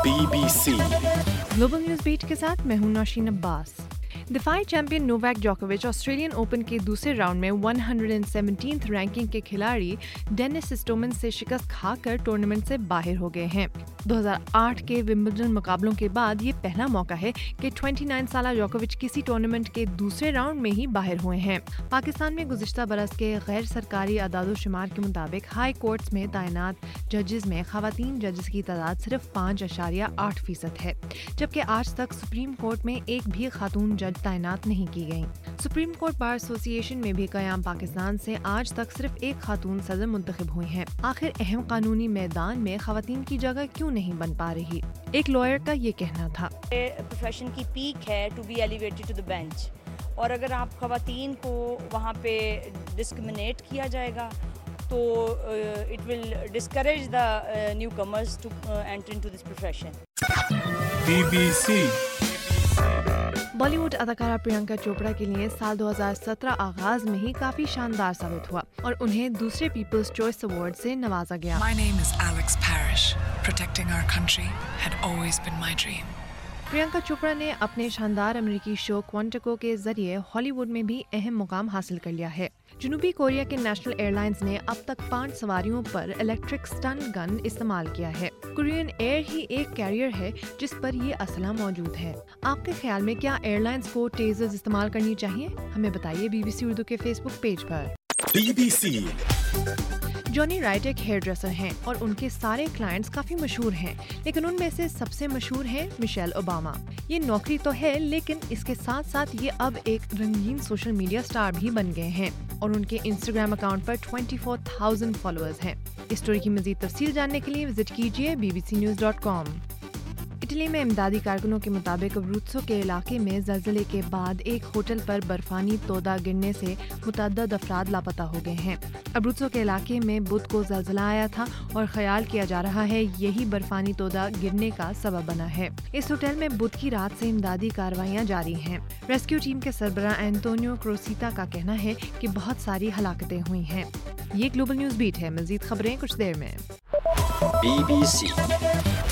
BBC global news beat के साथ मैं हूं नौशीन अब्बास। दिफाई चैंपियन नोवाक जोकोविच ऑस्ट्रेलियन ओपन के दूसरे राउंड में 117th रैंकिंग के खिलाड़ी डेनिस स्टोमन से शिकस्त खाकर टूर्नामेंट से बाहर हो गए हैं। 2008 के विंबलडन मुकाबलों के बाद ये पहला मौका है कि 29 साला जोकोविच किसी टूर्नामेंट के दूसरे राउंड में ही बाहर हुए हैं। पाकिस्तान में गुज़िश्ता बरस के गैर सरकारी अदाद-ओ-शुमार के मुताबिक हाई कोर्ट्स में तैनात जजेस में खवातीन जजेस की तादाद सिर्फ 5.8% है, जबकि आज तक सुप्रीम कोर्ट में एक भी खातून जज तैनात नहीं की गयी। सुप्रीम कोर्ट बार एसोसिएशन में भी क़याम पाकिस्तान से आज तक सिर्फ एक खातून सदर मुंतखब हुई हैं। आखिर अहम कानूनी मैदान में खवातीन की जगह क्यों नहीं बन पा रही? एक लॉयर का ये कहना था। प्रोफेशन की पीक है to be elevated to the bench, और अगर आप खवातीन को वहाँ पे डिस्क्रिमिनेट किया जाएगा तो it will discourage the newcomers to enter into this profession. BBC Bollywood अदाकारा प्रियंका चोपड़ा के लिए साल 2017 आगाज में ही काफी शानदार साबित हुआ और उन्हें दूसरे पीपल्स चॉइस अवार्ड से नवाजा गया। My name is Alex Parrish. Protecting our country had always been my dream. Priyanka Chopra ने अपने शानदार अमेरिकी शो क्वांटिको के जरिए हॉलीवुड में भी अहम मुकाम हासिल कर लिया है। जनूबी कोरिया के नेशनल एयरलाइंस ने अब तक 5 सवारियों पर इलेक्ट्रिक स्टन गन इस्तेमाल किया है। कोरियन एयर ही एक कैरियर है जिस पर ये असला मौजूद है। आपके ख्याल में क्या एयरलाइंस को टेजर्स इस्तेमाल करनी चाहिए? हमें बताइए BBC उर्दू के फेसबुक पेज पर। BBC जॉनी राइट एक हेयर ड्रेसर हैं और उनके सारे क्लाइंट्स काफी मशहूर हैं, लेकिन उनमें से सबसे मशहूर हैं मिशेल ओबामा। ये नौकरी तो है, लेकिन इसके साथ साथ ये अब एक रंगीन सोशल मीडिया स्टार भी बन गए हैं और उनके इंस्टाग्राम अकाउंट पर 24,000 फॉलोअर्स हैं। इस स्टोरी की मजीद तफसील जानने के लिए विजिट कीजिए bbcnews.com। इटली में इमदादी कारकुनों के मुताबिक अब्रूत्सो के इलाके में ज़लज़ले के बाद एक होटल पर बर्फानी तोदा गिरने से मुतअद्दिद अफराद लापता हो गए हैं। अब्रूत्सो के इलाके में बुध को ज़लज़ला आया था और ख्याल किया जा रहा है यही बर्फानी तोदा गिरने का सबब बना है। इस होटल में बुध की रात से इमदादी कार्रवाइयाँ जारी हैं। रेस्क्यू टीम के सरबराह एंटोनियो क्रोसीता का कहना है कि बहुत सारी हलाकतें हुई हैं। ये ग्लोबल न्यूज़ बीट है। मज़ीद खबरें कुछ देर में। BBC